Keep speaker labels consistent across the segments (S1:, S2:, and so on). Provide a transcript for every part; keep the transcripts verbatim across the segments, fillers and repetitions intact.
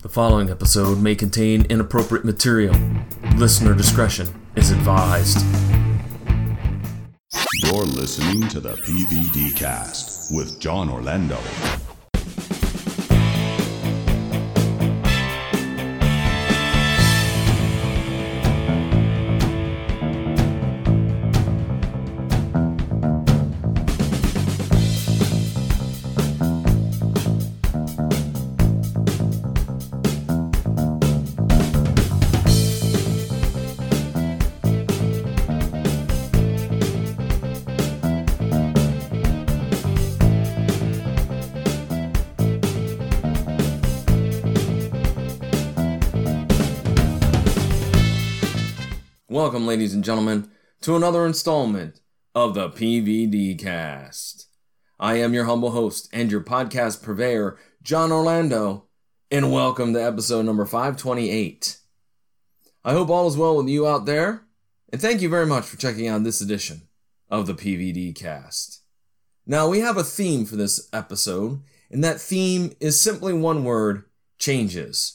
S1: The following episode may contain inappropriate material. Listener discretion is advised.
S2: You're listening to the P V D Cast with John Orlando.
S1: Welcome, ladies and gentlemen, to another installment of the P V D Cast. I am your humble host and your podcast purveyor, John Orlando, and welcome to episode number five twenty-eight. I hope all is well with you out there, and thank you very much for checking out this edition of the P V D Cast. Now, we have a theme for this episode, and that theme is simply one word: changes.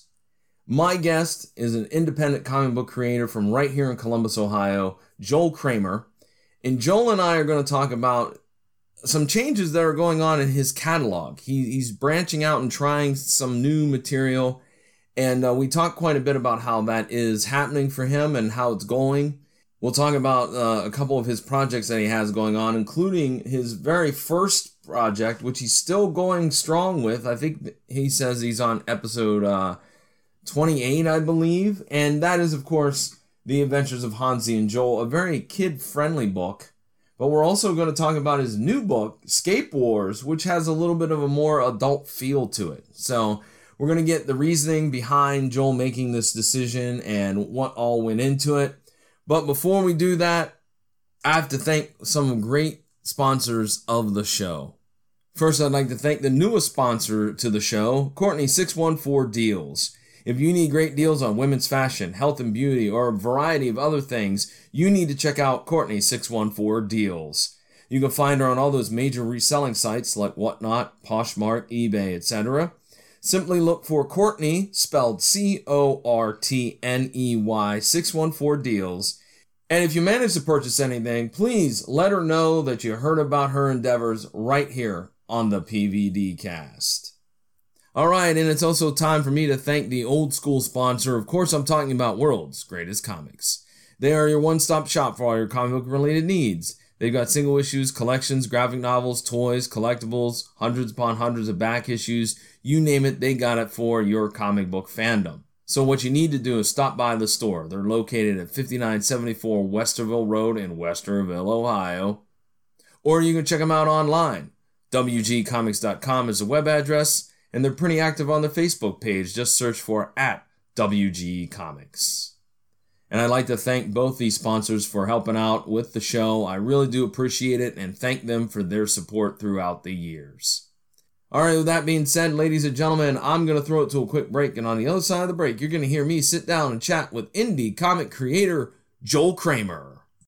S1: My guest is an independent comic book creator from right here in Columbus, Ohio, Joel Kramer. And Joel and I are going to talk about some changes that are going on in his catalog. He, he's branching out and trying some new material. And uh, we talk quite a bit about how that is happening for him and how it's going. We'll talk about uh, a couple of his projects that he has going on, including his very first project, which he's still going strong with. I think he says he's on episode Uh, twenty-eight, I believe, and that is, of course, The Adventures of Hansi and Joel, a very kid-friendly book. But we're also going to talk about his new book, Scape Wars, which has a little bit of a more adult feel to it. So we're going to get the reasoning behind Joel making this decision and what all went into it. But before we do that, I have to thank some great sponsors of the show. First, I'd like to thank the newest sponsor to the show, Courtney six one four Deals. If you need great deals on women's fashion, health and beauty, or a variety of other things, you need to check out Courtney six one four Deals. You can find her on all those major reselling sites like Whatnot, Poshmark, eBay, et cetera. Simply look for Courtney, spelled C O R T N E Y, six one four Deals. And if you manage to purchase anything, please let her know that you heard about her endeavors right here on the P V D Cast. All right, and it's also time for me to thank the old school sponsor. Of course, I'm talking about World's Greatest Comics. They are your one-stop shop for all your comic book-related needs. They've got single issues, collections, graphic novels, toys, collectibles, hundreds upon hundreds of back issues. You name it, they got it for your comic book fandom. So what you need to do is stop by the store. They're located at fifty-nine seventy-four Westerville Road in Westerville, Ohio. Or you can check them out online. W G comics dot com is the web address. And they're pretty active on their Facebook page. Just search for at W G Comics. And I'd like to thank both these sponsors for helping out with the show. I really do appreciate it and thank them for their support throughout the years. All right, with that being said, ladies and gentlemen, I'm going to throw it to a quick break. And on the other side of the break, you're going to hear me sit down and chat with indie comic creator Joel Kramer.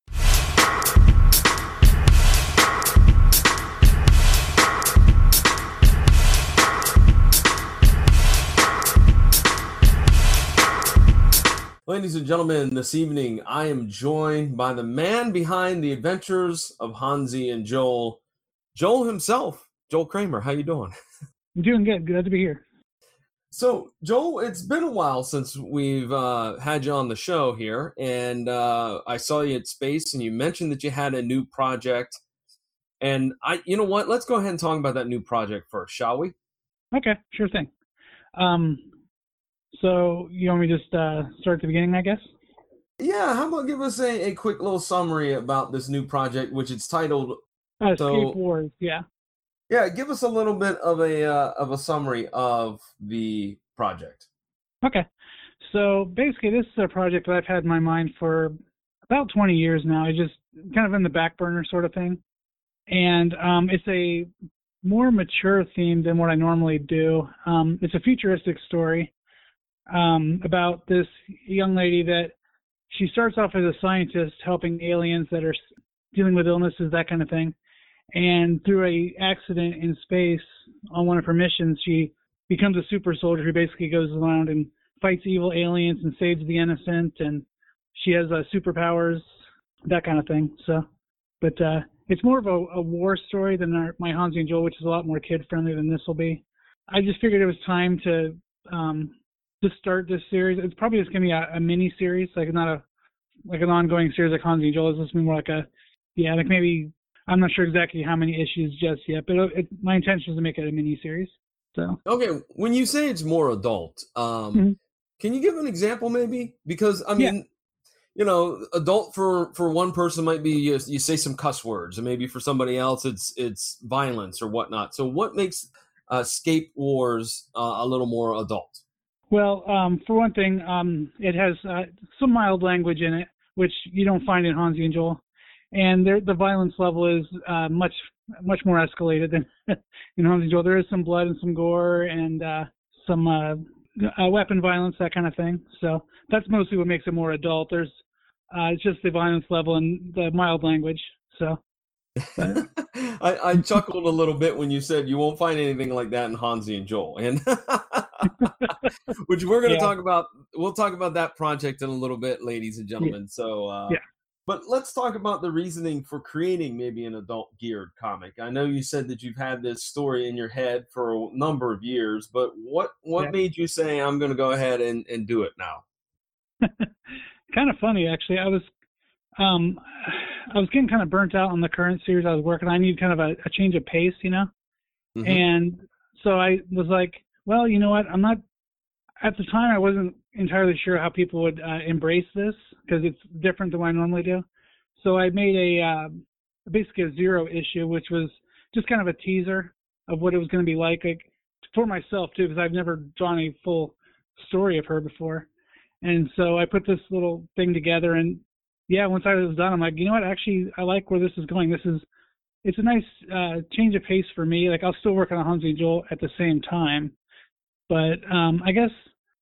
S1: Ladies and gentlemen, this evening I am joined by the man behind The Adventures of Hansi and Joel, Joel himself, Joel Kramer. How you doing?
S3: I'm doing good. Glad to be here.
S1: So, Joel, it's been a while since we've uh, had you on the show here, and uh, I saw you at Space, and you mentioned that you had a new project. And I, you know what? Let's go ahead and talk about that new project first, shall we?
S3: Okay, sure thing. Um. So, you want me to just uh, start at the beginning, I guess?
S1: Yeah, how about give us a, a quick little summary about this new project, which it's titled...
S3: Uh,
S1: so,
S3: Scape Wars, yeah.
S1: Yeah, give us a little bit of a uh, of a summary of the project.
S3: Okay. So, basically, this is a project that I've had in my mind for about twenty years now. It's just kind of in the back burner sort of thing. And um, it's a more mature theme than what I normally do. Um, it's a futuristic story. Um, about this young lady that she starts off as a scientist helping aliens that are dealing with illnesses, that kind of thing. And through a accident in space on one of her missions, she becomes a super soldier who basically goes around and fights evil aliens and saves the innocent, and she has uh, superpowers, that kind of thing. So, but uh, it's more of a, a war story than our, my Hansi and Joel, which is a lot more kid-friendly than this will be. I just figured it was time to um, to start this series. It's probably just going to be a, a mini-series, like not a like an ongoing series like Hansi and Joel. It's just more like a, yeah, like maybe, I'm not sure exactly how many issues just yet, but it, my intention is to make it a mini-series. So.
S1: Okay, when you say it's more adult, um, mm-hmm. can you give an example maybe? Because, I mean, yeah. you know, adult for, for one person might be you, you say some cuss words, and maybe for somebody else it's it's violence or whatnot. So what makes uh, Scape Wars uh, a little more adult?
S3: Well, um, for one thing, um, it has uh, some mild language in it, which you don't find in Hansi and Joel. And the violence level is uh, much much more escalated than in Hansi and Joel. There is some blood and some gore and uh, some uh, uh, weapon violence, that kind of thing. So that's mostly what makes it more adult. There's uh, it's just the violence level and the mild language. So.
S1: I, I chuckled a little bit when you said you won't find anything like that in Hansi and Joel, and which we're going to yeah. talk about. We'll talk about that project in a little bit, ladies and gentlemen. Yeah. So, uh, yeah. But let's talk about the reasoning for creating maybe an adult geared comic. I know you said that you've had this story in your head for a number of years, but what what yeah. made you say I'm going to go ahead and, and do it now?
S3: Kind of funny, actually. I was. Um, I was getting kind of burnt out on the current series I was working on. I need kind of a, a change of pace, you know? Mm-hmm. And so I was like, well, you know what? I'm not, at the time I wasn't entirely sure how people would uh, embrace this because it's different than what I normally do. So I made a, uh, basically a zero issue, which was just kind of a teaser of what it was going to be like, like for myself too, because I've never drawn a full story of her before. And so I put this little thing together, and yeah, once I was done, I'm like, you know what? Actually, I like where this is going. This is, it's a nice uh, change of pace for me. Like, I'll still work on Hansi and Joel at the same time, but um, I guess,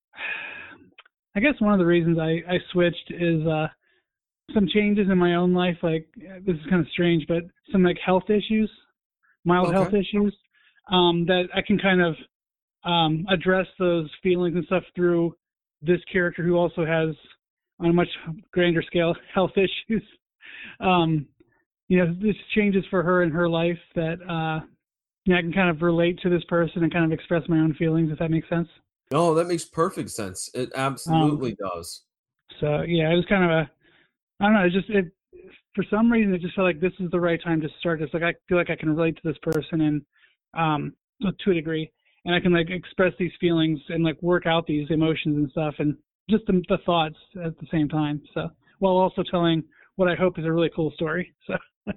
S3: I guess one of the reasons I, I switched is uh, some changes in my own life. Like, this is kind of strange, but some like health issues, mild okay. health issues, um, that I can kind of um, address those feelings and stuff through this character who also has, on a much grander scale, health issues. Um, you know, this changes for her in her life that uh, you know, I can kind of relate to this person and kind of express my own feelings, if that makes sense.
S1: Oh, that makes perfect sense. It absolutely um, does.
S3: So, yeah, it was kind of a, I don't know, it just, it, for some reason, it just felt like this is the right time to start this. Like, I feel like I can relate to this person and um, to a degree, and I can, like, express these feelings and, like, work out these emotions and stuff, and just the, the thoughts at the same time. So, while also telling what I hope is a really cool story. So,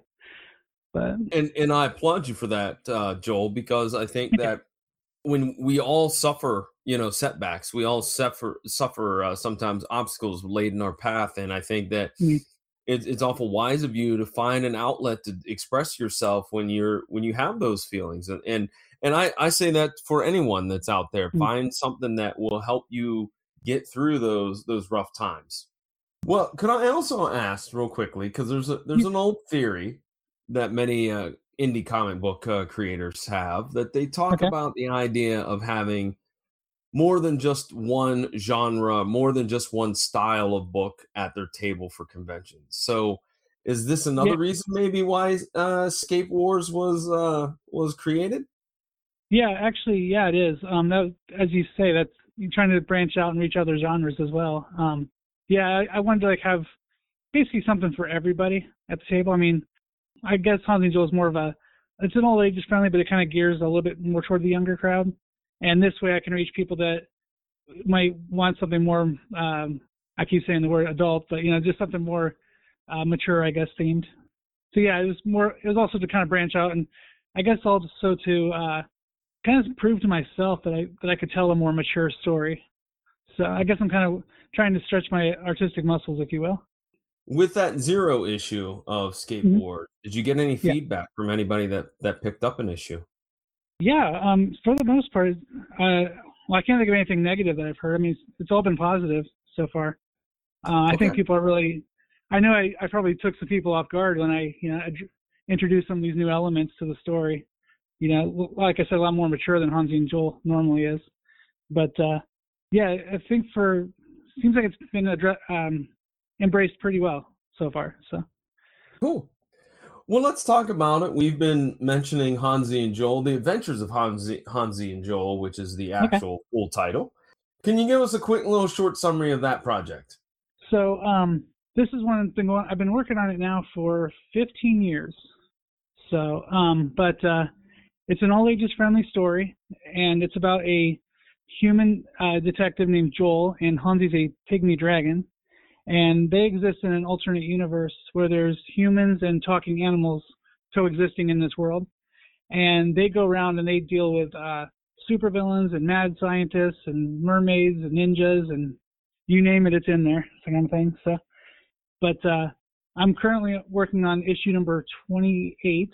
S3: but
S1: and and I applaud you for that, uh, Joel, because I think that when we all suffer, you know, setbacks, we all suffer suffer uh, sometimes obstacles laid in our path, and I think that mm-hmm. it, it's awful wise of you to find an outlet to express yourself when you're when you have those feelings, and and and I I say that for anyone that's out there, mm-hmm. find something that will help you get through those those rough times. Well, could I also ask real quickly, because there's a there's an old theory that many uh, indie comic book uh, creators have, that they talk okay. about the idea of having more than just one genre, more than just one style of book at their table for conventions. So is this another yeah. reason maybe why uh, Scape Wars was uh, was created?
S3: Yeah, actually, yeah, it is. Um, that, as you say, that's you're trying to branch out and reach other genres as well. Um, yeah, I, I wanted to like have basically something for everybody at the table. I mean, I guess Hansi and Joel is more of a, it's an all ages friendly, but it kind of gears a little bit more toward the younger crowd. And this way I can reach people that might want something more, um, I keep saying the word adult, but, you know, just something more uh, mature, I guess, themed. So, yeah, it was more, it was also to kind of branch out, and I guess also to uh, kind of prove to myself that I that I could tell a more mature story. So I guess I'm kind of trying to stretch my artistic muscles, if you will.
S1: With that zero issue of Scape mm-hmm. Wars, did you get any
S3: yeah.
S1: feedback from anybody that, that picked up an issue?
S3: Yeah, um, for the most part, uh, well, I can't think of anything negative that I've heard. I mean, it's, it's all been positive so far. Uh, okay. I think people are really, I know I, I probably took some people off guard when I, you know, introduced some of these new elements to the story. you know, like I said, a lot more mature than Hansi and Joel normally is. But uh, yeah, I think for seems like it's been addre- um, embraced pretty well so far. So
S1: Cool. Well, let's talk about it. We've been mentioning Hansi and Joel, The Adventures of Hansi, Hansi and Joel, which is the
S3: okay.
S1: actual full title. Can you give us a quick little short summary of that project?
S3: So um, this is one thing I've been working on it now for fifteen years. So, um, but uh, it's an all ages friendly story, and it's about a human uh, detective named Joel, and Hansi's a pygmy dragon, and they exist in an alternate universe where there's humans and talking animals coexisting in this world, and they go around and they deal with uh, supervillains and mad scientists and mermaids and ninjas and you name it, it's in there, that kind of thing. So, but uh, I'm currently working on issue number twenty-eight.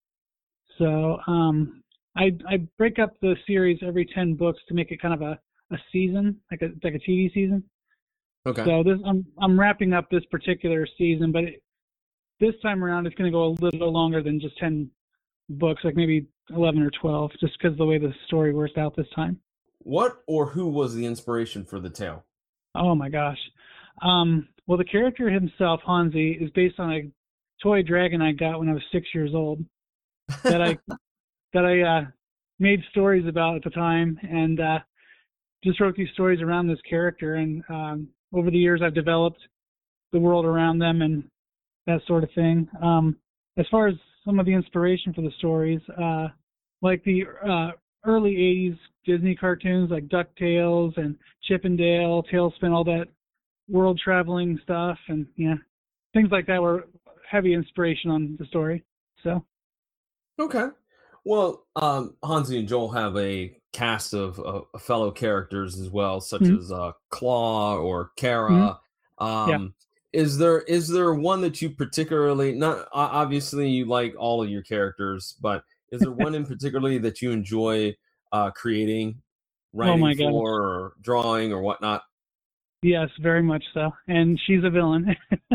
S3: So um, I I break up the series every ten books to make it kind of a, a season, like a like a T V season.
S1: Okay.
S3: So this I'm I'm wrapping up this particular season, but it, this time around it's going to go a little longer than just ten books, like maybe eleven or twelve, just because of the way the story worked out this time.
S1: What or who was the inspiration for the tale?
S3: Oh my gosh. Um, well, the character himself, Hansi, is based on a toy dragon I got when I was six years old that I that I uh, made stories about at the time, and uh, just wrote these stories around this character. And um, over the years, I've developed the world around them and that sort of thing. Um, as far as some of the inspiration for the stories, uh, like the uh, early eighties Disney cartoons like DuckTales and Chip and Dale, Tailspin, all that world traveling stuff, and yeah, things like that were heavy inspiration on the story. So
S1: okay. Well, um, Hansi and Joel have a cast of uh, fellow characters as well, such
S3: mm-hmm.
S1: as uh, Claw or Kara.
S3: Mm-hmm.
S1: Um,
S3: yeah.
S1: Is there is there one that you particularly not? Obviously, you like all of your characters, but is there one in particularly that you enjoy uh, creating, writing
S3: oh
S1: for, or drawing, or whatnot?
S3: Yes, very much so. And she's a villain,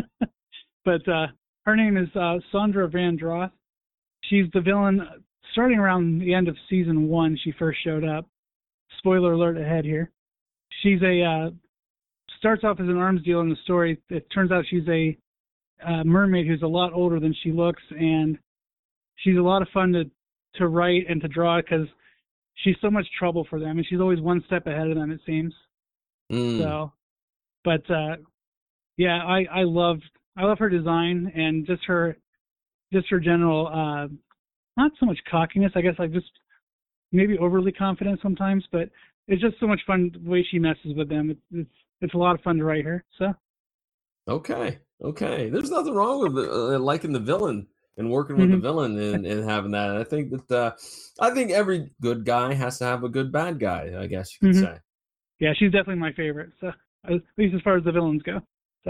S3: but uh, her name is uh, Sandra Van Droth. She's the villain. Starting around the end of season one, she first showed up. Spoiler alert ahead here. She's a uh, starts off as an arms dealer in the story. It turns out she's a uh, mermaid who's a lot older than she looks, and she's a lot of fun to to write and to draw because she's so much trouble for them, and she's always one step ahead of them, it seems.
S1: Mm.
S3: So, but uh, yeah, I I love I love her design and just her just her general uh, not so much cockiness, I guess, like just maybe overly confident sometimes, but it's just so much fun the way she messes with them. It's it's, it's a lot of fun to write her. So
S1: okay, okay. There's nothing wrong with uh, liking the villain and working with
S3: mm-hmm.
S1: the villain and, and having that. I think that uh, I think every good guy has to have a good bad guy, I guess you could
S3: mm-hmm.
S1: say.
S3: Yeah, she's definitely my favorite. So at least as far as the villains go. So.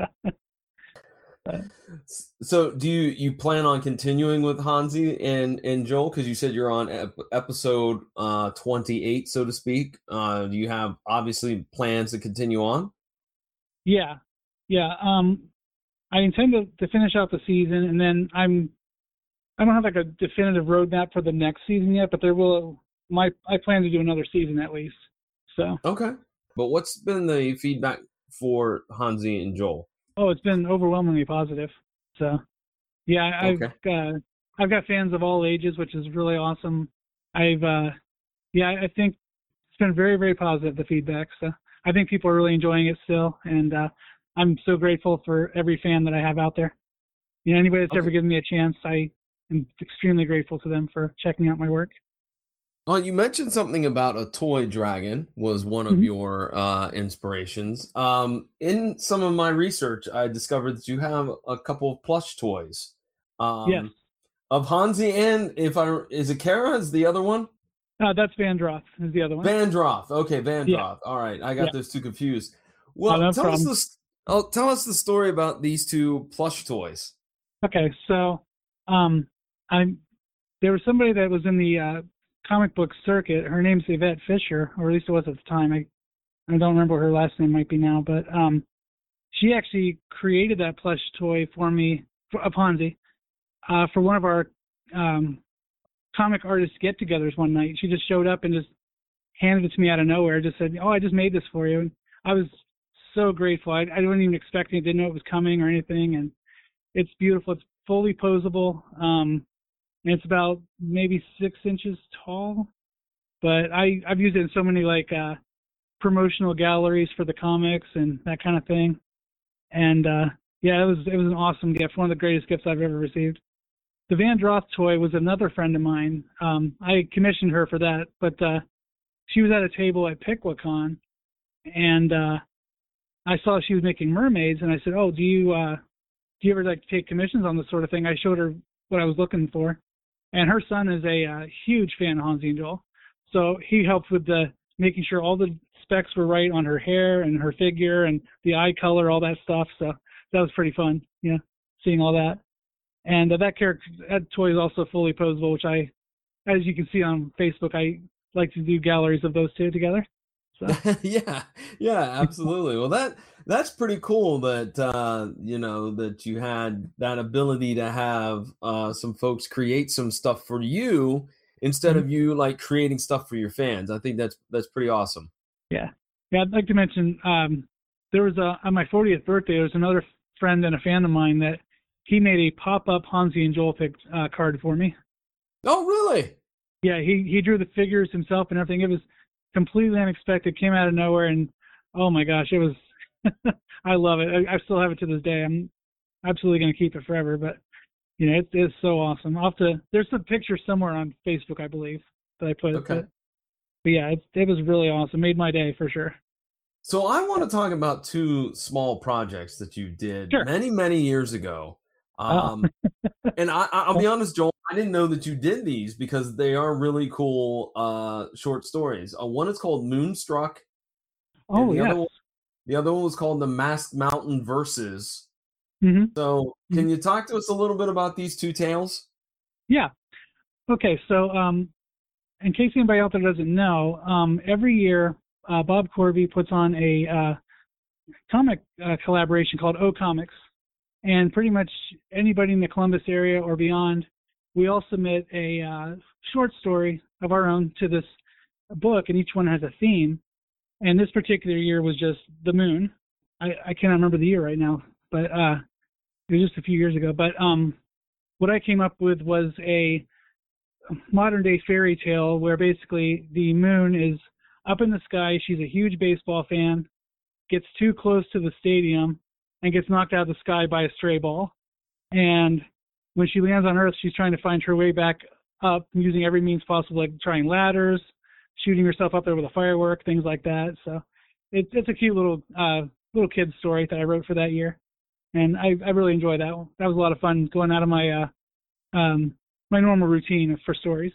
S1: So, do you you plan on continuing with Hansi and, and Joel? Because you said you're on ep- episode uh, twenty-eight, so to speak. Uh, do you have obviously plans to continue on?
S3: Yeah, yeah. Um, I intend to, to finish out the season, and then I'm I don't have like a definitive roadmap for the next season yet, but there will my I plan to do another season at least. So
S1: okay. But what's been the feedback for Hansi and Joel?
S3: Oh, it's been overwhelmingly positive. So, yeah, I've
S1: okay.
S3: uh, I've got fans of all ages, which is really awesome. I've uh, yeah, I think it's been very, very positive, the feedback. So I think people are really enjoying it still, and uh, I'm so grateful for every fan that I have out there. You know, anybody that's
S1: okay.
S3: ever given me a chance, I am extremely grateful to them for checking out my work.
S1: Well, you mentioned something about a toy dragon was one of
S3: mm-hmm.
S1: your uh, inspirations. Um, in some of my research, I discovered that you have a couple of plush toys. Um,
S3: yes.
S1: Of Hansi and, if I, is it Kara is the other one?
S3: Uh, that's Van Droth is the other one.
S1: Van Droth. Okay, Van Droth.
S3: Yeah.
S1: All right, I got
S3: yeah.
S1: those two confused. Well,
S3: oh, no
S1: tell
S3: problem.
S1: us the oh, tell us the story about these two plush toys.
S3: Okay, so um, I'm there was somebody that was in the uh, comic book circuit. Her name's Yvette Fisher, or at least it was at the time. I I don't remember what her last name might be now, but um, she actually created that plush toy for me, for, of Hansi, uh, for one of our um, comic artist get-togethers one night. She just showed up and just handed it to me out of nowhere. Just said, "Oh, I just made this for you." And I was so grateful. I, I wasn't even expecting it. Didn't know it was coming or anything. And it's beautiful. It's fully posable. Um, and it's about maybe six inches tall. But I, I've used it in so many like uh, promotional galleries for the comics and that kind of thing. And uh, yeah, it was it was an awesome gift. One of the greatest gifts I've ever received. The Van Droth toy was another friend of mine. Um, I commissioned her for that, but uh, she was at a table at PicWaCon, and uh, I saw she was making mermaids, and I said, "Oh, do you uh, do you ever like take commissions on this sort of thing?" I showed her what I was looking for, and her son is a uh, huge fan of Hansi and Joel, so he helped with the making sure all the specs were right on her hair and her figure and the eye color, all that stuff. So that was pretty fun, you know, seeing all that. And uh, that character, that toy is also fully posable, which I, as you can see on Facebook, I like to do galleries of those two together. So
S1: yeah, yeah, absolutely. Well, that that's pretty cool that uh, you know that you had that ability to have uh, some folks create some stuff for you instead
S3: mm-hmm.
S1: of you like creating stuff for your fans. I think that's that's pretty awesome.
S3: Yeah, yeah. I'd like to mention um, there was a on my fortieth birthday. There was another friend and a fan of mine that he made a pop-up Hansi and Joel pic, uh, card for me.
S1: Oh, really?
S3: Yeah, he he drew the figures himself and everything. It was completely unexpected, came out of nowhere, and oh my gosh, it was. I love it. I, I still have it to this day. I'm absolutely going to keep it forever. But you know, it's it's so awesome. I'll have to. There's some pictures somewhere on Facebook, I believe, that I put.
S1: Okay.
S3: But, but yeah, it it was really awesome. Made my day for sure.
S1: So I want to talk about two small projects that you did
S3: Sure.
S1: many many years ago. Um, oh. And I, I'll be honest, Joel, I didn't know that you did these because they are really cool uh, short stories. Uh, one is called Moonstruck.
S3: Oh,
S1: the
S3: yeah.
S1: Other one, the other one was called The Masked Mountain Verses.
S3: Mm-hmm.
S1: So can
S3: mm-hmm.
S1: you talk to us a little bit about these two tales?
S3: Yeah. Okay, so um, in case anybody out there doesn't know, um, every year uh, Bob Corby puts on a uh, comic uh, collaboration called O Comics. And pretty much anybody in the Columbus area or beyond, we all submit a uh, short story of our own to this book, and each one has a theme. And this particular year was just the moon. I, I can't remember the year right now, but uh, it was just a few years ago. But um, what I came up with was a modern-day fairy tale where basically the moon is up in the sky. She's a huge baseball fan, gets too close to the stadium, and gets knocked out of the sky by a stray ball. And when she lands on Earth, she's trying to find her way back up using every means possible, like trying ladders, shooting herself up there with a firework, things like that. So it's it's a cute little uh, little kid's story that I wrote for that year, and I, I really enjoyed that one. That was a lot of fun going out of my uh, um, my normal routine for stories.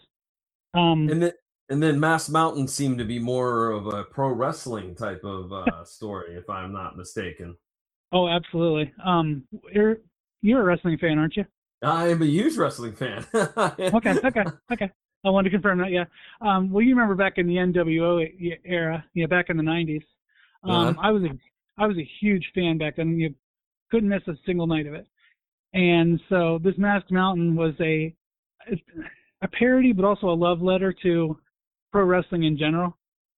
S3: Um,
S1: and then and then Masked Mountain seemed to be more of a pro wrestling type of uh, story, if I'm not mistaken.
S3: Oh, absolutely. Um, you're you're a wrestling fan, aren't you?
S1: I am a huge wrestling fan.
S3: okay, okay, okay. I wanted to confirm that. Yeah. Um, well, you remember back in the N W O era, yeah, back in the nineties. Um,
S1: yeah.
S3: I was a I was a huge fan back then. You couldn't miss a single night of it. And so this Masked Mountain was a a parody, but also a love letter to pro wrestling in general.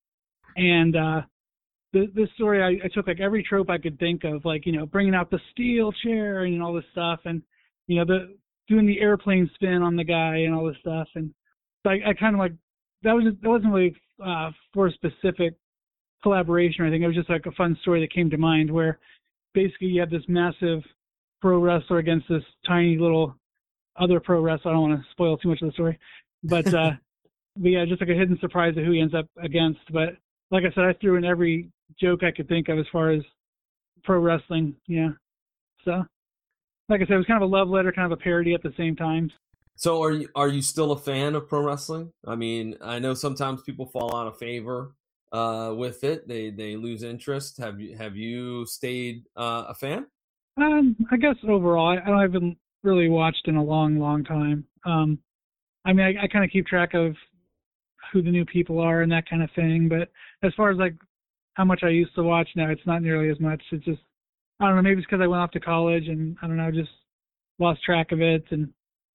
S3: And uh, this story, I, I took like every trope I could think of, like, you know, bringing out the steel chair and all this stuff, and, you know, the doing the airplane spin on the guy and all this stuff. And so I, I kind of like, that was that wasn't really uh, for a specific collaboration or anything. It was just like a fun story that came to mind where basically you have this massive pro wrestler against this tiny little other pro wrestler. I don't want to spoil too much of the story, but, uh, but yeah, just like a hidden surprise of who he ends up against. But like I said, I threw in every joke I could think of as far as pro wrestling. Yeah. So, like I said, it was kind of a love letter, kind of a parody at the same time.
S1: So are you are you still a fan of pro wrestling? I mean, I know sometimes people fall out of favor uh, with it. They they lose interest. Have you have you stayed uh, a fan?
S3: Um, I guess overall, I, I haven't really watched in a long, long time. Um, I mean, I, I kind of keep track of who the new people are and that kind of thing. But as far as like how much I used to watch now, it's not nearly as much. It's just, I don't know, maybe it's because I went off to college and I don't know, just lost track of it. And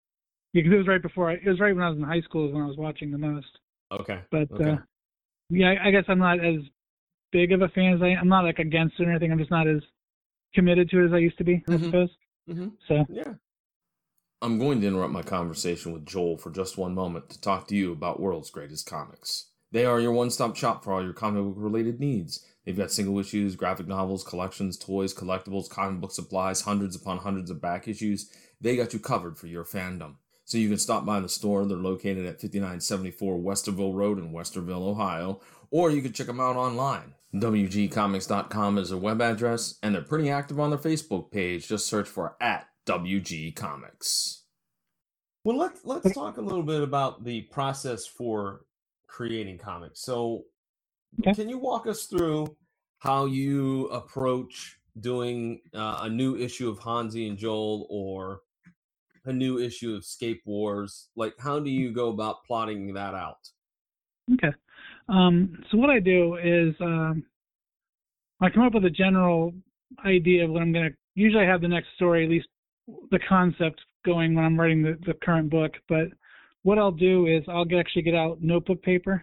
S3: because it was right before I, it was right when I was in high school is when I was watching the most.
S1: Okay.
S3: But
S1: okay.
S3: uh, yeah, I, I guess I'm not as big of a fan as I. I'm not like against it or anything. I'm just not as committed to it as I used to be. Mm-hmm. I suppose.
S1: Mm-hmm.
S3: So
S1: yeah. I'm going to interrupt my conversation with Joel for just one moment to talk to you about World's Greatest Comics. They are your one-stop shop for all your comic book-related needs. They've got single issues, graphic novels, collections, toys, collectibles, comic book supplies, hundreds upon hundreds of back issues. They got you covered for your fandom. So you can stop by the store. They're located at fifty-nine seventy-four Westerville Road in Westerville, Ohio. Or you can check them out online. W G comics dot com is their web address, and they're pretty active on their Facebook page. Just search for at W G Comics. Well, let's let's talk a little bit about the process for creating comics. So, okay. Can you walk us through how you approach doing uh, a new issue of Hansi and Joel or a new issue of Scape Wars? Like, how do you go about plotting that out?
S3: Okay. Um, so what I do is um, I come up with a general idea of what I'm going to. Usually, I have the next story, at least the concept going when I'm writing the, the current book. But what I'll do is I'll get, actually get out notebook paper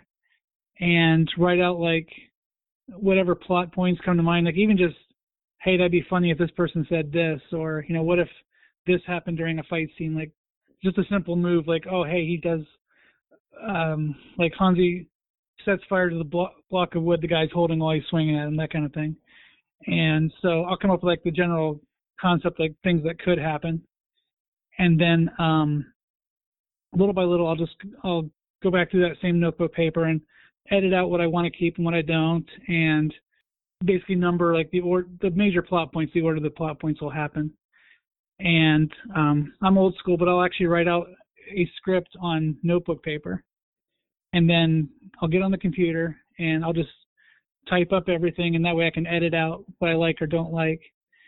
S3: and write out like whatever plot points come to mind. Like even just, hey, that'd be funny if this person said this, or you know, what if this happened during a fight scene? Like just a simple move, like oh, hey, he does, um, like Hansi sets fire to the blo- block of wood the guy's holding while he's swinging at him, that kind of thing. And so I'll come up with like the general concept, like things that could happen, and then um, little by little, I'll just I'll go back through that same notebook paper and edit out what I want to keep and what I don't, and basically number like the or the major plot points, the order the plot points will happen. And um, I'm old school, but I'll actually write out a script on notebook paper, and then I'll get on the computer and I'll just type up everything, and that way I can edit out what I like or don't like.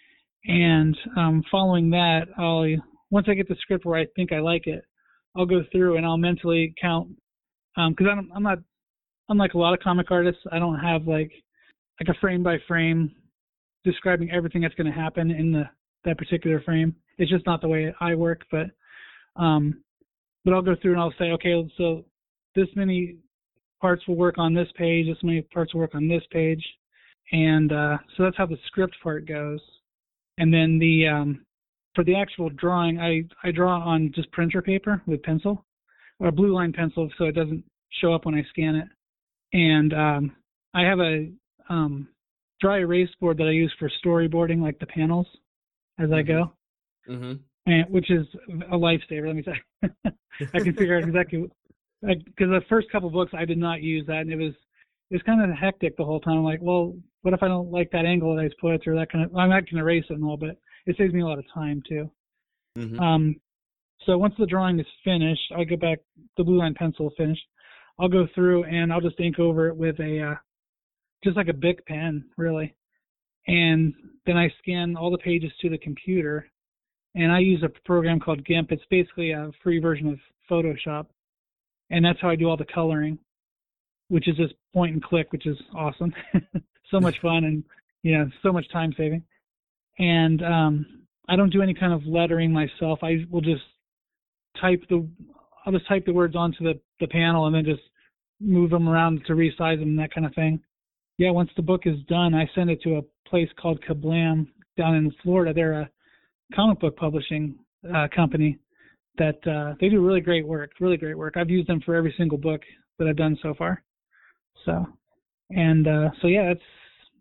S3: And um, following that, I'll once I get the script where I think I like it, I'll go through and I'll mentally count, because um, I'm, I'm not, unlike a lot of comic artists, I don't have like like a frame by frame describing everything that's going to happen in the that particular frame. It's just not the way I work. But um, but I'll go through and I'll say, okay, so this many parts will work on this page, this many parts will work on this page, and uh, so that's how the script part goes. And then the um, for the actual drawing, I, I draw on just printer paper with pencil, or blue line pencil, so it doesn't show up when I scan it. And um, I have a um, dry erase board that I use for storyboarding, like the panels, as mm-hmm. I go,
S1: mm-hmm.
S3: and, which is a lifesaver. Let me say, I can figure out exactly because the first couple books I did not use that, and it was it was kind of hectic the whole time. I'm like, well, what if I don't like that angle that I put, or that kind of? I mean, I can erase it and all, but it saves me a lot of time too.
S1: Mm-hmm.
S3: Um, so once the drawing is finished, I go back, the blue line pencil finished. I'll go through and I'll just ink over it with a, uh, just like a Bic pen, really. And then I scan all the pages to the computer, and I use a program called GIMP. It's basically a free version of Photoshop, and that's how I do all the coloring, which is just point and click, which is awesome. So much fun, and you know, so much time saving. And um, I don't do any kind of lettering myself. I will just type the, I'll just type the words onto the, the panel and then just move them around to resize them and that kind of thing. Yeah, once the book is done, I send it to a place called Kablam down in Florida. They're a comic book publishing uh, company that uh, they do really great work, really great work. I've used them for every single book that I've done so far. So, and uh, so yeah, that's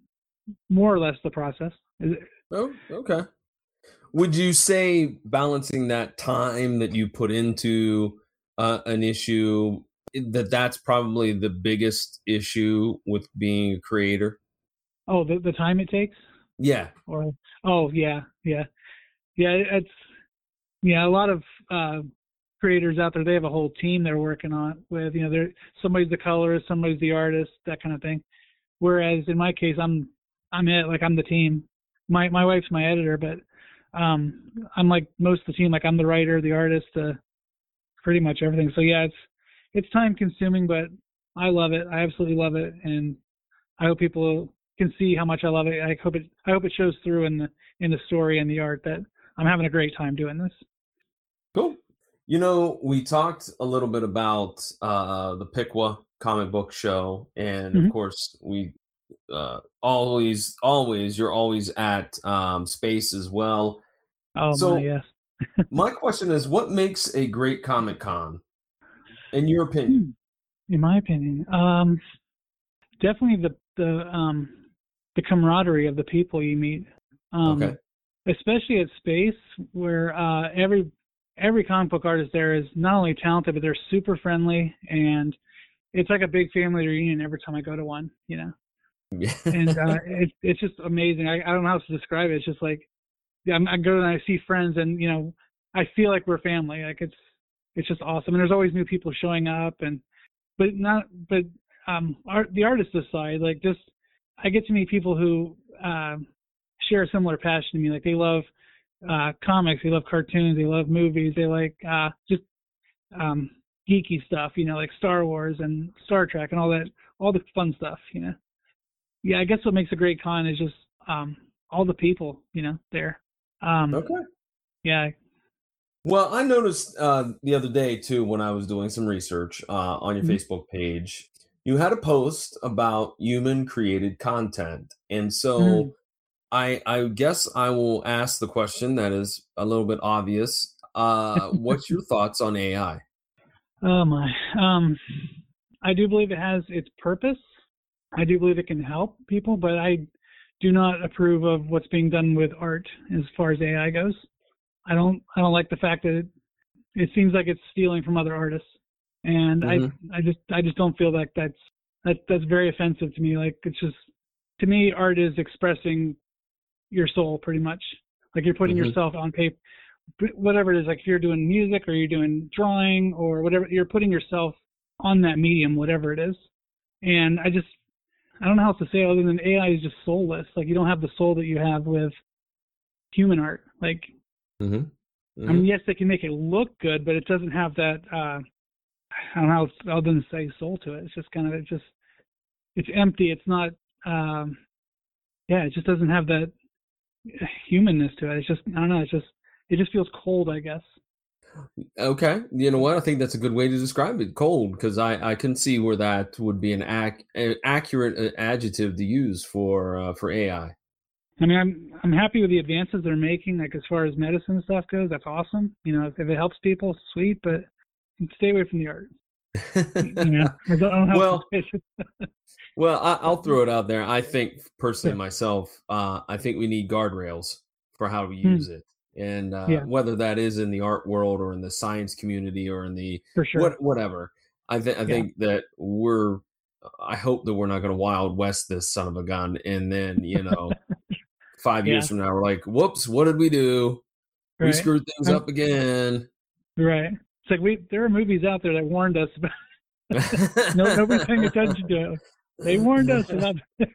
S3: more or less the process.
S1: Oh, okay. Would you say balancing that time that you put into uh, an issue, that that's probably the biggest issue with being a creator?
S3: Oh, the the time it takes?
S1: Yeah.
S3: Or oh yeah, yeah, yeah. It's yeah. A lot of uh, creators out there, they have a whole team they're working on with. You know, they're somebody's the colorist, somebody's the artist, that kind of thing. Whereas in my case, I'm I'm it. Like I'm the team. My my wife's my editor, but um, I'm like most of the team. Like I'm the writer, the artist, uh, pretty much everything. So yeah, it's it's time consuming, but I love it. I absolutely love it, and I hope people can see how much I love it. I hope it I hope it shows through in the in the story and the art that I'm having a great time doing this.
S1: Cool. You know, we talked a little bit about uh, the Piqua comic book show, and of
S3: Hmm.
S1: course, we uh, always, always, you're always at um, Space as well.
S3: Oh my,
S1: So,
S3: yes.
S1: my question is, what makes a great Comic Con, in your opinion?
S3: Hmm. In my opinion, um, definitely the the um, the camaraderie of the people you meet,
S1: Okay.
S3: um, especially at Space, where uh, every every comic book artist there is not only talented, but they're super friendly, and it's like a big family reunion every time I go to one. You know,
S1: Yeah.
S3: and uh, it's it's just amazing. I, I don't know how to describe it. It's just like, yeah, I'm- I go and I see friends, and you know, I feel like we're family. Like it's it's just awesome. And there's always new people showing up, and but not but um art, the artist side, like just I get to meet people who uh, share a similar passion to me. Like they love uh, comics, they love cartoons, they love movies, they like uh, just um, geeky stuff. You know, like Star Wars and Star Trek and all that, all the fun stuff. You know. Yeah, I guess what makes a great con is just um, all the people, you know, there. Um,
S1: Okay.
S3: yeah.
S1: Well, I noticed uh, the other day too when I was doing some research uh, on your
S3: Mhm.
S1: Facebook page, you had a post about human created content, and
S3: Mhm.
S1: so I I guess I will ask the question that is a little bit obvious. Uh, what's your thoughts on A I?
S3: Oh my. Um, I do believe it has its purpose. I do believe it can help people, but I do not approve of what's being done with art as far as A I goes. I don't. I don't like the fact that it, it seems like it's stealing from other artists, and I.
S1: Hmm.
S3: I just. I just don't feel like that's that. That's very offensive to me. Like it's just to me, art is expressing your soul pretty much. Like you're putting
S1: Hmm.
S3: yourself on paper, whatever it is. Like if you're doing music or you're doing drawing or whatever, you're putting yourself on that medium, whatever it is. And I just, I don't know how else to say it other than A I is just soulless. Like you don't have the soul that you have with human art. Like,
S1: Hmm.
S3: I
S1: Hmm.
S3: mean, yes, they can make it look good, but it doesn't have that, uh, I don't know how else other than say soul to it. It's just kind of, it just, it's empty. It's not, um, yeah, it just doesn't have that humanness to it. It's just, I don't know. It's just, it just feels cold, I guess.
S1: Okay, you know what? I think that's a good way to describe it. Cold, because I I can see where that would be an ac- an accurate uh, adjective to use for uh, for A I.
S3: I mean, I'm I'm happy with the advances they're making. Like as far as medicine stuff goes, that's awesome. You know, if, if it helps people, sweet. But stay away from the art. You know, I don't, I don't know how else
S1: Well,
S3: to say it.
S1: well, I, I'll throw it out there. I think personally,
S3: Yeah.
S1: myself, uh, I think we need guardrails for how we
S3: Hmm.
S1: use it, and uh,
S3: Yeah,
S1: whether that is in the art world or in the science community or in the
S3: for sure.
S1: what whatever. I think I
S3: Yeah.
S1: think that we're. I hope that we're not going to wild west this son of a gun, and then you know, five
S3: Yeah.
S1: years from now, we're like, "Whoops, what did we do? We
S3: Right.
S1: screwed things
S3: Um,
S1: up again."
S3: right. It's like we there are movies out there that warned us about no nobody's paying attention to it. They warned us about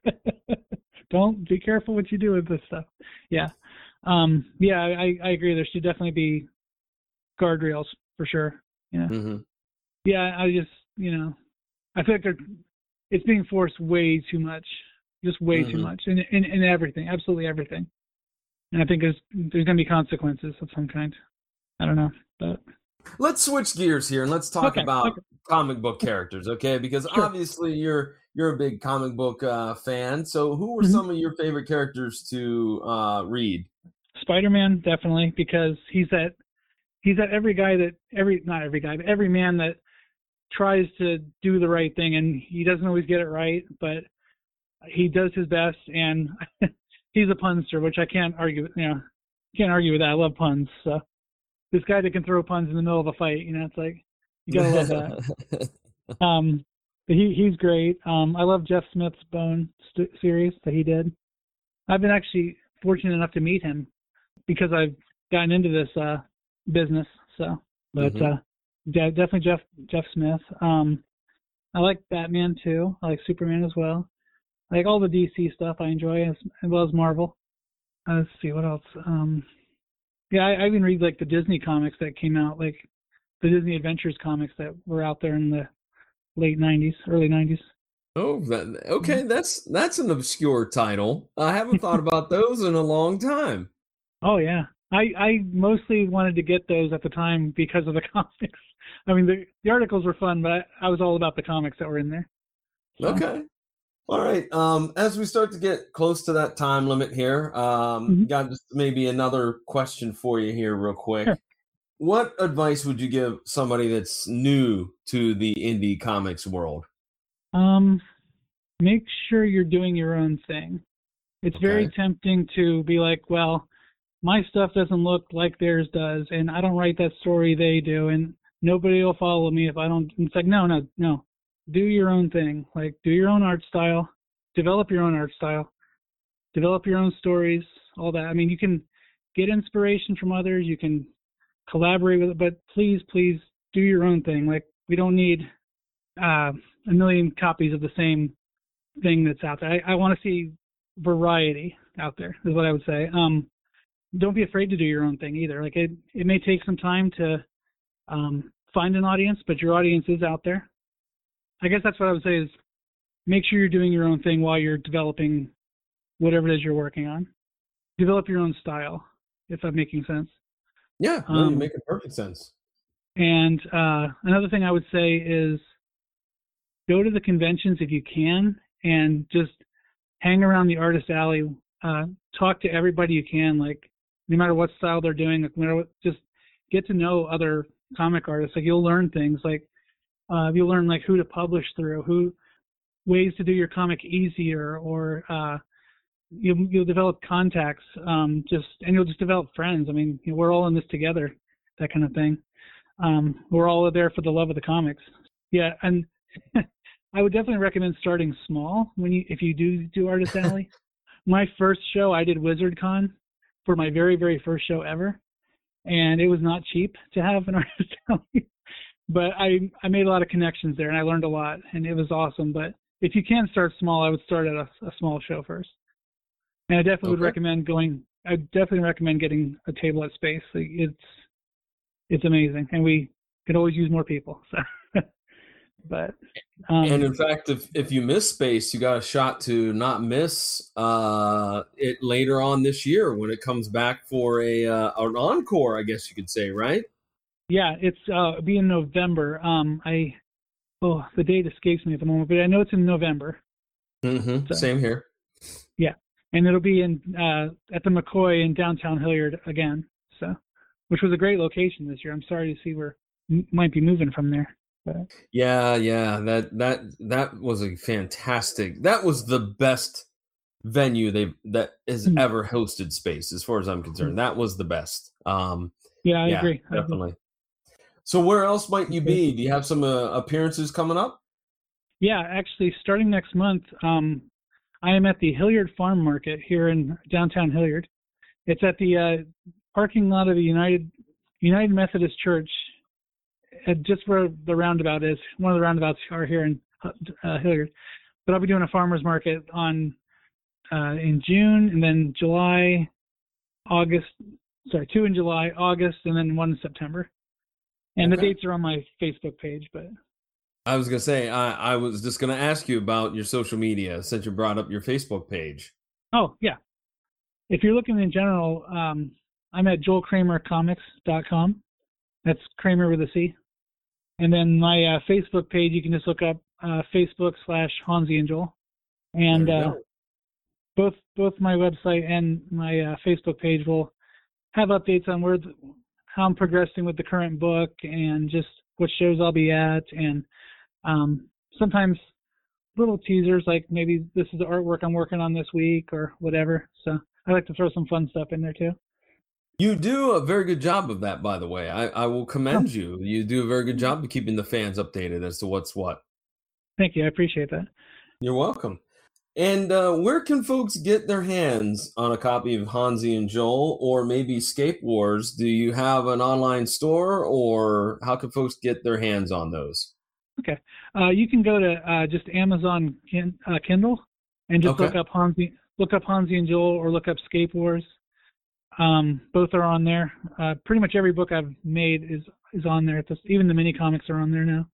S3: don't be careful what you do with this stuff. Yeah. Um yeah, I, I agree. There should definitely be guardrails for sure. Yeah.
S1: Hmm.
S3: Yeah, I just you know I feel like they're it's being forced way too much. Just way too
S1: Hmm.
S3: much. In in, in everything. Absolutely everything. And I think there's there's gonna be consequences of some kind. I don't know. But
S1: Let's switch gears here and let's talk
S3: okay,
S1: about
S3: okay.
S1: comic book characters, okay? Because
S3: Sure.
S1: obviously you're you're a big comic book uh, fan. So who were
S3: Hmm.
S1: some of your favorite characters to uh, read?
S3: Spider-Man definitely because he's that he's that every guy that every not every guy but every man that tries to do the right thing and he doesn't always get it right, but he does his best and he's a punster, which I can't argue with. You know, can't argue with that. I love puns. So this guy that can throw puns in the middle of a fight, you know, it's like you gotta love that. Um, but he he's great. Um, I love Jeff Smith's Bone st- series that he did. I've been actually fortunate enough to meet him because I've gotten into this uh, business. So, but
S1: Hmm.
S3: uh, yeah, definitely Jeff Jeff Smith. Um, I like Batman too. I like Superman as well. I like all the D C stuff. I enjoy as, as well as Marvel. Uh, let's see what else. Um, yeah, I, I even read like the Disney comics that came out, like the Disney Adventures comics that were out there in the late nineties, early nineties.
S1: Oh, that, okay. That's that's an obscure title. I haven't thought about those in a long time.
S3: Oh yeah. I, I mostly wanted to get those at the time because of the comics. I mean, the, the articles were fun, but I, I was all about the comics that were in there. So.
S1: Okay. All right. Um, as we start to get close to that time limit here, um,
S3: Mm-hmm.
S1: got just maybe another question for you here real quick.
S3: Sure.
S1: What advice would you give somebody that's new to the indie comics world?
S3: Um, make sure you're doing your own thing. It's
S1: Okay.
S3: very tempting to be like, well, my stuff doesn't look like theirs does, and I don't write that story they do, and nobody will follow me if I don't. It's like, no, no, no. Do your own thing. Like, do your own art style. Develop your own art style. Develop your own stories, all that. I mean, you can get inspiration from others. You can collaborate with it, but please, please do your own thing. Like, we don't need uh, a million copies of the same thing that's out there. I, I want to see variety out there, is what I would say. Um, don't be afraid to do your own thing either. Like, it, it may take some time to um, find an audience, but your audience is out there. I guess that's what I would say is make sure you're doing your own thing while you're developing whatever it is you're working on. Develop your own style, if I'm making sense.
S1: Yeah, no,
S3: Um,
S1: you're making perfect sense.
S3: And uh, another thing I would say is go to the conventions if you can and just hang around the artist alley. Uh, talk to everybody you can, like no matter what style they're doing, like, no matter what, just get to know other comic artists. Like, you'll learn things like uh, you'll learn like who to publish through, who ways to do your comic easier, or uh, you'll you'll develop contacts. Um, just and you'll just develop friends. I mean, you know, we're all in this together, that kind of thing. Um, we're all there for the love of the comics. Yeah, and I would definitely recommend starting small when you if you do do Artist Alley. My first show, I did WizardCon for my very very first show ever, and it was not cheap to have an Artist Alley. But I I made a lot of connections there, and I learned a lot, and it was awesome. But if you can start small, I would start at a, a small show first. And I definitely
S1: Okay.
S3: would recommend going. I definitely recommend getting a table at Space. Like, it's it's amazing, and we could always use more people. So, but um,
S1: And in fact, if if you miss Space, you got a shot to not miss uh, it later on this year when it comes back for a uh, an encore, I guess you could say, right?
S3: yeah, it's uh, be in November. Um, I oh the date escapes me at the moment, but I know it's in November.
S1: Mm-hmm.
S3: So,
S1: Same here.
S3: yeah, and it'll be in uh, at the McCoy in downtown Hilliard again. So, which was a great location this year. I'm sorry to see we're m- might be moving from there. But
S1: Yeah, yeah. That that that was a fantastic. That was the best venue they that has
S3: Mm.
S1: ever hosted Space, as far as I'm concerned. That was the best. Um,
S3: yeah, I
S1: yeah,
S3: agree. I agree.
S1: definitely. So where else might you be? Do you have some uh, appearances coming up?
S3: Yeah, actually, starting next month, um, I am at the Hilliard Farm Market here in downtown Hilliard. It's at the uh, parking lot of the United United Methodist Church, at just where the roundabout is. One of the roundabouts are here in uh, Hilliard. But I'll be doing a farmers market on uh, in June, and then July, August. Sorry, two in July, August, and then one in September. And
S1: Okay.
S3: the dates are on my Facebook page. But
S1: I was gonna say I, I was just gonna ask you about your social media since you brought up your Facebook page.
S3: oh yeah, if you're looking in general, um, I'm at joel kramer comics dot com. That's Kramer with a C. And then my uh, Facebook page, you can just look up uh, Facebook slash Hansi and Joel. And
S1: There you
S3: uh,
S1: go.
S3: both both my website and my uh, Facebook page will have updates on where the, how I'm progressing with the current book and just what shows I'll be at, and um, sometimes little teasers like maybe this is the artwork I'm working on this week or whatever. So I like to throw some fun stuff in there too.
S1: You do a very good job of that, by the way. I, I will commend you. You do a very good job of keeping the fans updated as to what's what.
S3: Thank you. I appreciate that.
S1: You're welcome. And uh, where can folks get their hands on a copy of Hansi and Joel, or maybe Scape Wars? Do you have an online store, or how can folks get their hands on those?
S3: Okay. Uh, you can go to uh, just Amazon kin- uh, Kindle and just
S1: Okay.
S3: look up Hansi, look up Hansi and Joel, or look up Scape Wars. Um, both are on there. Uh, pretty much every book I've made is is on there. It's, even the mini comics are on there now.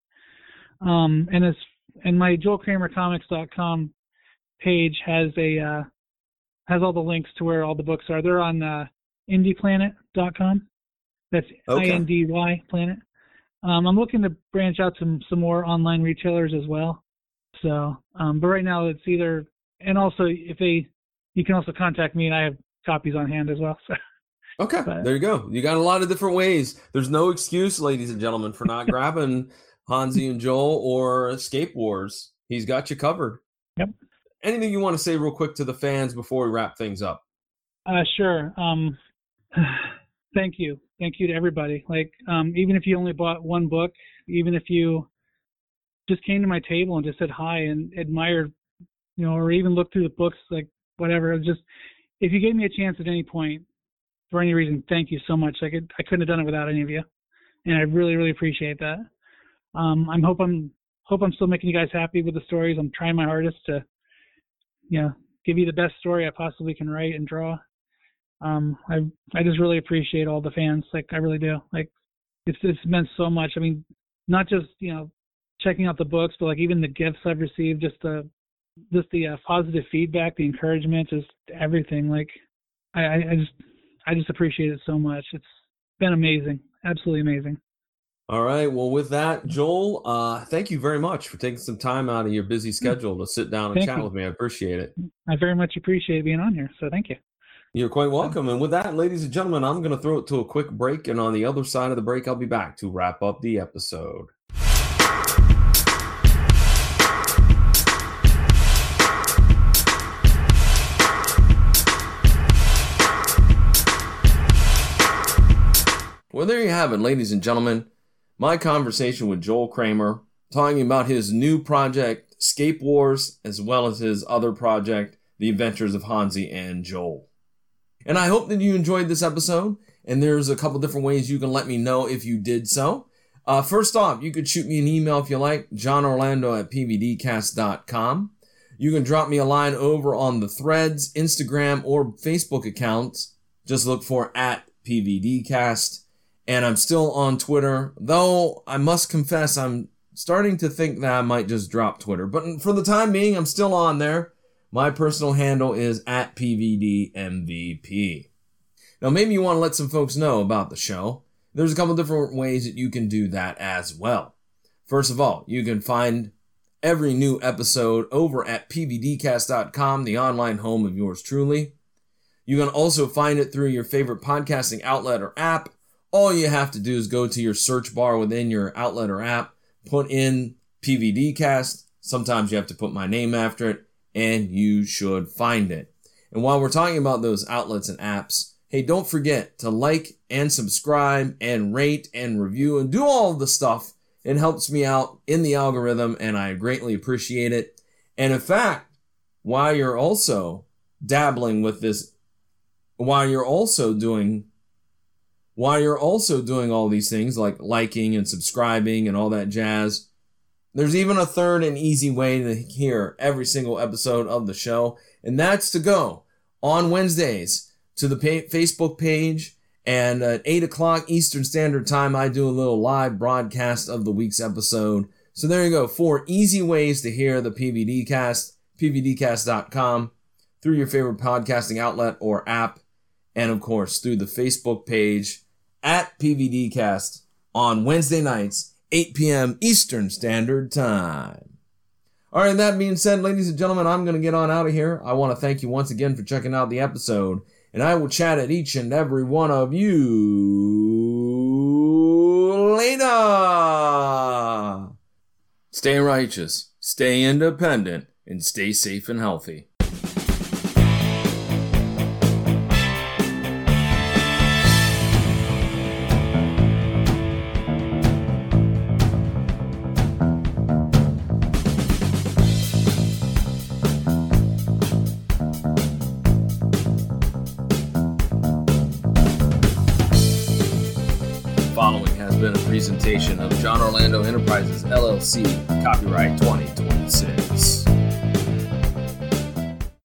S3: Um, and as and my joel kramer comics dot com page has a uh, has all the links to where all the books are. They're on uh, indy planet dot com. That's
S1: Okay.
S3: I N D Y Planet. Um, I'm looking to branch out to some, some more online retailers as well. So, um, but right now it's either, and also if they, you can also contact me and I have copies on hand as well. So.
S1: Okay,
S3: But,
S1: there you go. You got a lot of different ways. There's no excuse, ladies and gentlemen, for not grabbing Hansi and Joel or Escape Wars. He's got you covered.
S3: Yep.
S1: Anything you want to say real quick to the fans before we wrap things up?
S3: Uh, sure. Um, thank you. Thank you to everybody. Like, um, even if you only bought one book, even if you just came to my table and just said hi and admired, you know, or even looked through the books, like whatever, it was just, if you gave me a chance at any point for any reason, thank you so much. I could, I couldn't have done it without any of you. And I really, really appreciate that. Um, I'm hope I'm, hope I'm still making you guys happy with the stories. I'm trying my hardest to, you know, give you the best story I possibly can write and draw. Um, I I just really appreciate all the fans. Like, I really do. Like, it's it's meant so much. I mean, not just, you know, checking out the books, but like even the gifts I've received, just the just the uh, positive feedback, the encouragement, just everything. Like, I, I I just I just appreciate it so much. It's been amazing, absolutely amazing.
S1: All right. Well, with that, Joel, uh, thank you very much for taking some time out of your busy schedule to sit down and
S3: Thank
S1: chat
S3: you.
S1: with me. I appreciate it.
S3: I very much appreciate being on here. So thank you.
S1: You're quite welcome. And with that, ladies and gentlemen, I'm going to throw it to a quick break. And on the other side of the break, I'll be back to wrap up the episode. Well, there you have it, ladies and gentlemen. My conversation with Joel Kramer, talking about his new project, Escape Wars, as well as his other project, The Adventures of Hansi and Joel. And I hope that you enjoyed this episode, and there's a couple different ways you can let me know if you did so. Uh, first off, you could shoot me an email if you like, john orlando at p v d cast dot com. You can drop me a line over on the Threads, Instagram, or Facebook accounts. Just look for at P V D cast. And I'm still on Twitter, though I must confess I'm starting to think that I might just drop Twitter. But for the time being, I'm still on there. My personal handle is at P V D M V P. Now, maybe you want to let some folks know about the show. There's a couple different ways that you can do that as well. First of all, you can find every new episode over at p v d cast dot com, the online home of yours truly. You can also find it through your favorite podcasting outlet or app. All you have to do is go to your search bar within your outlet or app, put in P V D Cast. Sometimes you have to put my name after it, and you should find it. And while we're talking about those outlets and apps, hey, don't forget to like and subscribe and rate and review and do all of the stuff. It helps me out in the algorithm, and I greatly appreciate it. And in fact, while you're also dabbling with this, while you're also doing, while you're also doing all these things like liking and subscribing and all that jazz, there's even a third and easy way to hear every single episode of the show, and that's to go on Wednesdays to the pa- Facebook page, and at eight o'clock Eastern Standard Time, I do a little live broadcast of the week's episode. So there you go, four easy ways to hear the P V D Cast, p v d cast dot com, through your favorite podcasting outlet or app, and of course through the Facebook page at P V D Cast on Wednesday nights, eight p.m. Eastern Standard Time. All right, that being said, ladies and gentlemen, I'm going to get on out of here. I want to thank you once again for checking out the episode, and I will chat at each and every one of you later. Stay righteous, stay independent, and stay safe and healthy. Presentation of John Orlando Enterprises, L L C, copyright twenty twenty-six.